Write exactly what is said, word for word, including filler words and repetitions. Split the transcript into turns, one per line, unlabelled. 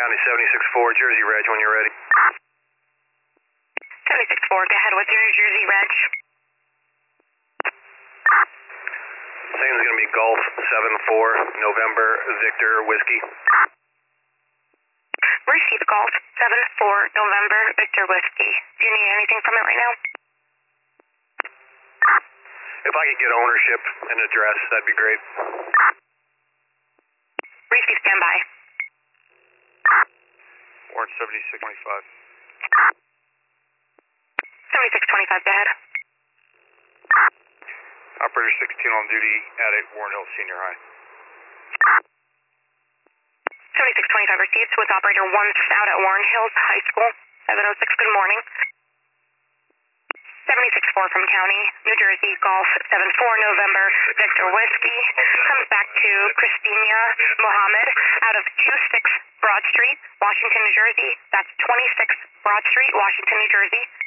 County seventy-six four, Jersey Reg, when you're ready.
seventy-six four, go ahead. What's your Jersey Reg?
Same is going to be Golf seven four, November, Victor, Whiskey.
Receive Golf seven four, November, Victor, Whiskey. Do you need anything from it right now?
If I could get ownership and address, that'd be great.
Receive standby.
Warrant seventy-six twenty-five.
seventy-six twenty-five, go ahead.
Operator sixteen on duty at eight Warren Hills Senior High.
seventy-six twenty-five received with operator one out at Warren Hills High School. seven oh six, good morning. seventy-six four from County, New Jersey, Golf seven four, November, Victor, Whiskey. Comes back to Christina Mohammed out of twenty-six Broad Street, Washington, New Jersey. That's twenty-six Broad Street, Washington, New Jersey.